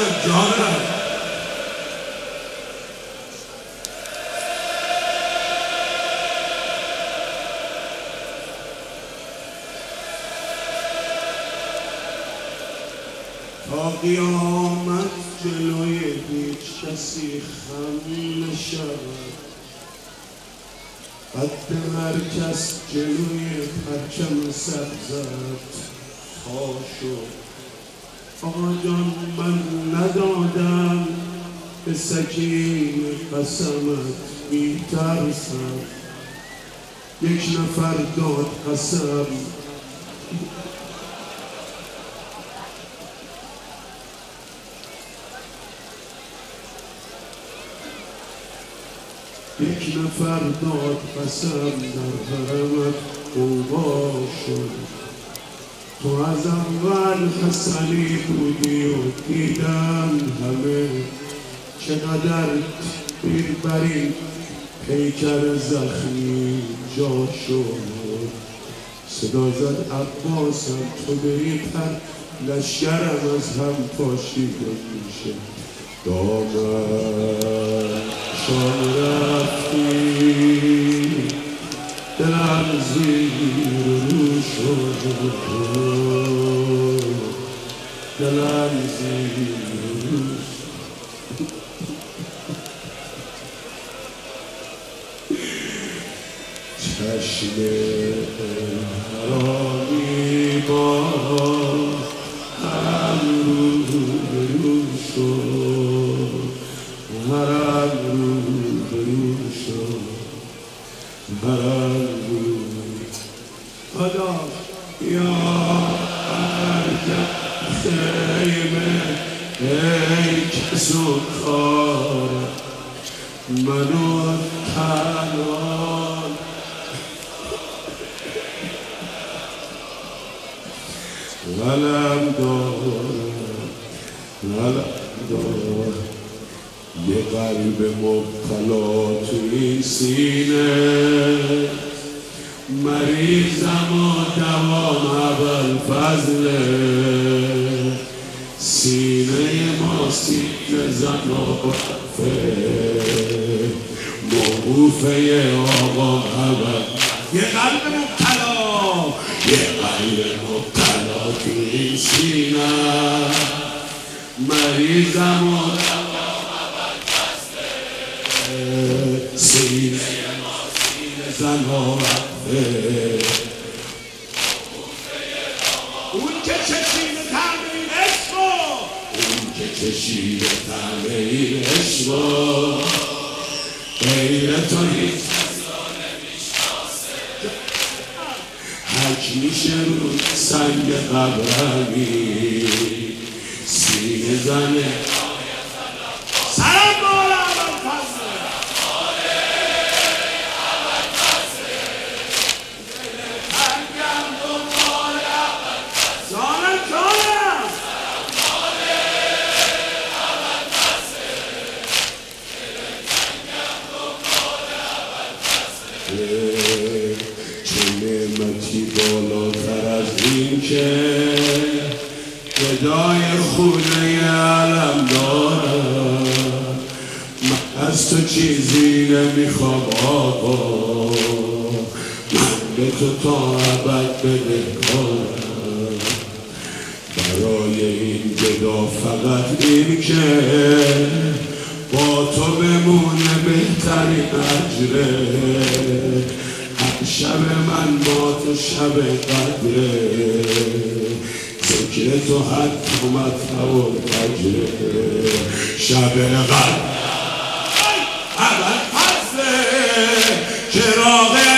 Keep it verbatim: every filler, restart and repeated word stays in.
جانم تا قیامت جلوی هیچ کسی خم نشود، قد هر کس جلوی پرچم سبزت تا شد. آقا جان من ندادم به سکین قسمت میترسم، یک نفر داد قسم یک نفر داد قسم در حرمت قوبا شد. تو از اول حسنی بودی و دیدم همه چقدر پیر بر این پیکر زخمی جا شد. صدا زد عباسم تو بری پر لشکرم از هم پاشیده میشه. دامن شان رفتی دلم زیر رو شد، دلم زیر رو شد. چشم حرامی با هم رو رو شد، حرم رو رو شد، حرم رو خدا یا ارجع خیمه ای کس و کار منو تنان غلم دارم غلم دارم یه قلب مبتلا تو این سینه، مریضم و دوام اول فضله. سینه ما سینه زن و وقفه، موقوفه آقا اول. یه قلب مبتلا یه قلب مبتلا تو این سینه، مریضم و سینه ما سینه زن ها وقفه. اون که چشیده طعم این عشقا، اون که چشیده طعم این عشقا، غیر تو هیچ کسا نمیشناسه. حک میشه رو سنگ قبرمی، سینه زنه سلام بالا اول فضله، اول فضله تنگم دنبال اول فضله. جانم جانم سلام بالا اول فضله، تنگم دنبال اول فضله. چه نعمتی بالاتر از این که گدای خونه علم دارم. من از تو چیزی نمیخوام آقا، من به تو تا ابد بدهکارم. برای این گدا فقط این که با تو بمونه بهترین اجره. شب من با تو شب قدره، ذکر تو حتی مطلب و فجره. شب قدر اول فصله چراغ